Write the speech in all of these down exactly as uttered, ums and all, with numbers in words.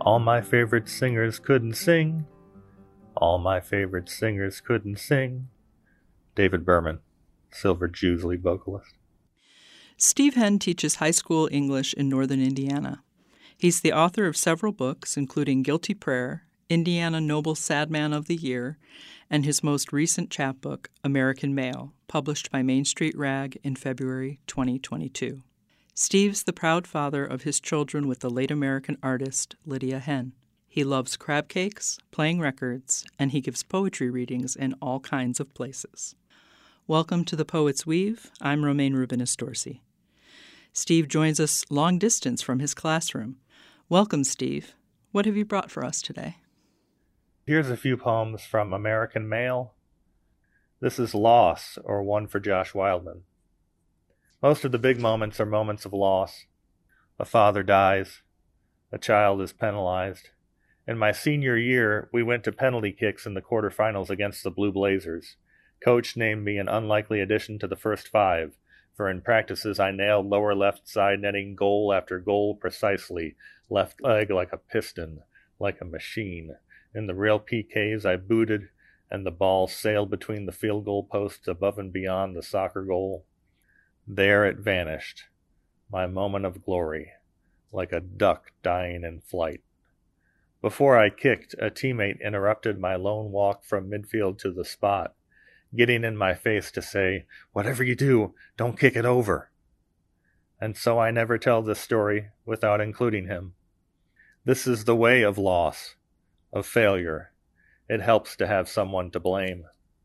All my favorite singers couldn't sing. All my favorite singers couldn't sing. David Berman, Silver Jews lead vocalist. Steve Henn teaches high school English in northern Indiana. He's the author of several books, including Guilty Prayer, Indiana Noble Sad Man of the Year, and his most recent chapbook, American Male, published by Main Street Rag in February twenty twenty-two. Steve's the proud father of his children with the late American artist Lydia Henn. He loves crab cakes, playing records, and he gives poetry readings in all kinds of places. Welcome to The Poet's Weave. I'm Romaine Rubinis Dorsey. Steve joins us long distance from his classroom. Welcome, Steve. What have you brought for us today? Here's a few poems from American Male. This is Loss, or one for Josh Wildman. Most of the big moments are moments of loss. A father dies. A child is penalized. In my senior year, we went to penalty kicks in the quarterfinals against the Blue Blazers. Coach named me an unlikely addition to the first five, for in practices I nailed lower left side netting goal after goal precisely, left leg like a piston, like a machine. In the real P Ks I booted, and the ball sailed between the field goal posts above and beyond the soccer goal. There it vanished, my moment of glory, like a duck dying in flight. Before I kicked, a teammate interrupted my lone walk from midfield to the spot, getting in my face to say, "Whatever you do, don't kick it over." And so I never tell this story without including him. This is the way of loss, of failure. It helps to have someone to blame.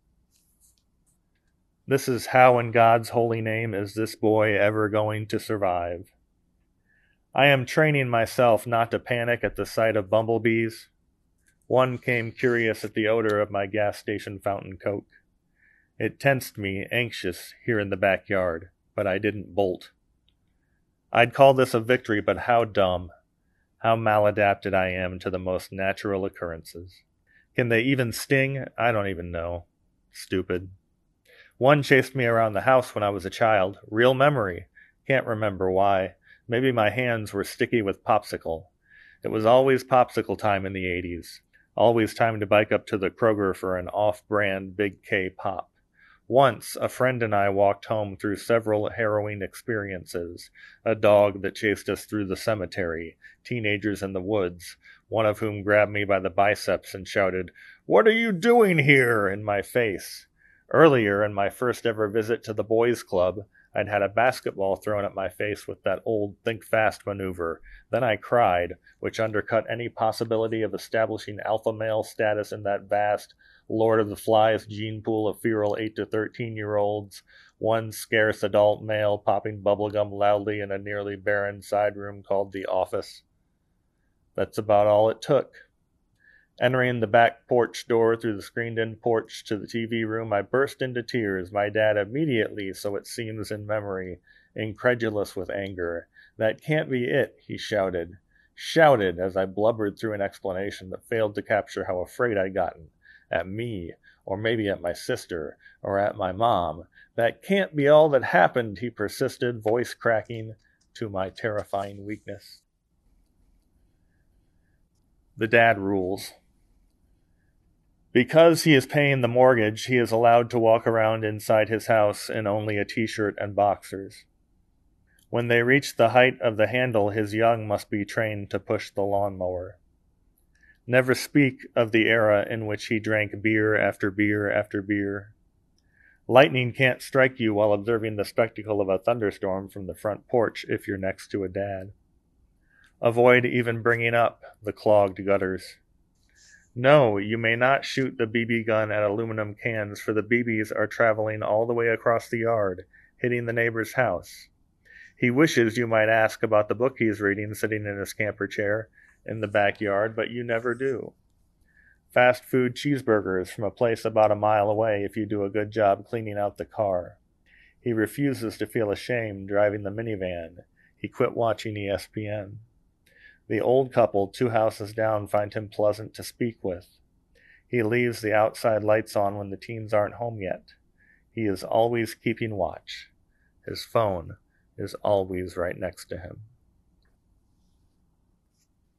This is how in God's holy name is this boy ever going to survive. I am training myself not to panic at the sight of bumblebees. One came curious at the odor of my gas station fountain coke. It tensed me, anxious, here in the backyard, but I didn't bolt. I'd call this a victory, but how dumb, how maladapted I am to the most natural occurrences. Can they even sting? I don't even know. Stupid. One chased me around the house when I was a child. Real memory. Can't remember why. Maybe my hands were sticky with popsicle. It was always popsicle time in the eighties. Always time to bike up to the Kroger for an off-brand Big K pop. Once, a friend and I walked home through several harrowing experiences. A dog that chased us through the cemetery, teenagers in the woods, one of whom grabbed me by the biceps and shouted, "What are you doing here?" in my face. Earlier, in my first ever visit to the boys' club, I'd had a basketball thrown at my face with that old think fast maneuver. Then I cried, which undercut any possibility of establishing alpha male status in that vast Lord of the Flies gene pool of feral eight to thirteen-year-olds, one scarce adult male popping bubblegum loudly in a nearly barren side room called the office. That's about all it took. Entering the back porch door through the screened-in porch to the T V room, I burst into tears, my dad immediately, so it seems in memory, incredulous with anger. "That can't be it," he shouted. Shouted as I blubbered through an explanation that failed to capture how afraid I'd gotten. At me, or maybe at my sister, or at my mom. "That can't be all that happened," he persisted, voice cracking, to my terrifying weakness. The dad rules. Because he is paying the mortgage, he is allowed to walk around inside his house in only a t-shirt and boxers. When they reach the height of the handle, his young must be trained to push the lawnmower. Never speak of the era in which he drank beer after beer after beer. Lightning can't strike you while observing the spectacle of a thunderstorm from the front porch if you're next to a dad. Avoid even bringing up the clogged gutters. No, you may not shoot the B B gun at aluminum cans, for the B Bs are traveling all the way across the yard, hitting the neighbor's house. He wishes you might ask about the book he's reading sitting in his camper chair in the backyard, but you never do. Fast food cheeseburgers from a place about a mile away if you do a good job cleaning out the car. He refuses to feel ashamed driving the minivan. He quit watching E S P N. The old couple two houses down find him pleasant to speak with. He leaves the outside lights on when the teens aren't home yet. He is always keeping watch. His phone is always right next to him.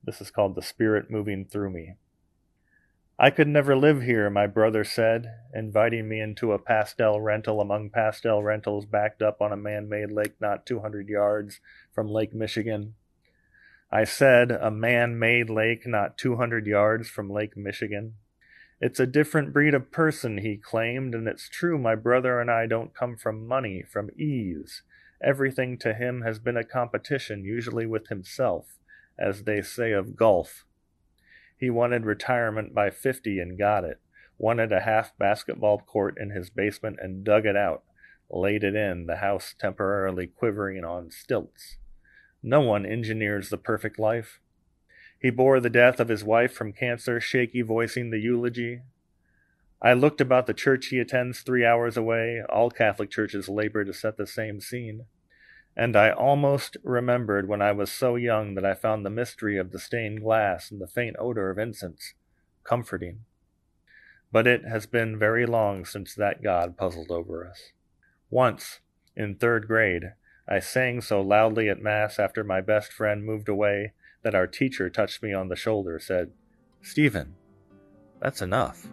This is called The Spirit Moving Through Me. I could never live here, my brother said, inviting me into a pastel rental among pastel rentals backed up on a man-made lake not two hundred yards from Lake Michigan. I said, a man-made lake not two hundred yards from Lake Michigan. It's a different breed of person, he claimed, and it's true my brother and I don't come from money, from ease. Everything to him has been a competition, usually with himself, as they say of golf. He wanted retirement by fifty and got it, wanted a half basketball court in his basement and dug it out, laid it in, the house temporarily quivering on stilts. No one engineers the perfect life. He bore the death of his wife from cancer, shaky voicing the eulogy. I looked about the church he attends three hours away. All Catholic churches labor to set the same scene. And I almost remembered when I was so young that I found the mystery of the stained glass and the faint odor of incense comforting. But it has been very long since that God puzzled over us. Once, in third grade, I sang so loudly at Mass after my best friend moved away that our teacher touched me on the shoulder, said, "Stephen, that's enough."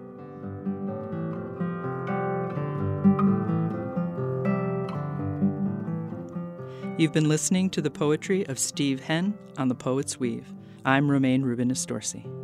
You've been listening to the poetry of Steve Henn on The Poet's Weave. I'm Romaine Rubinas-Dorsey.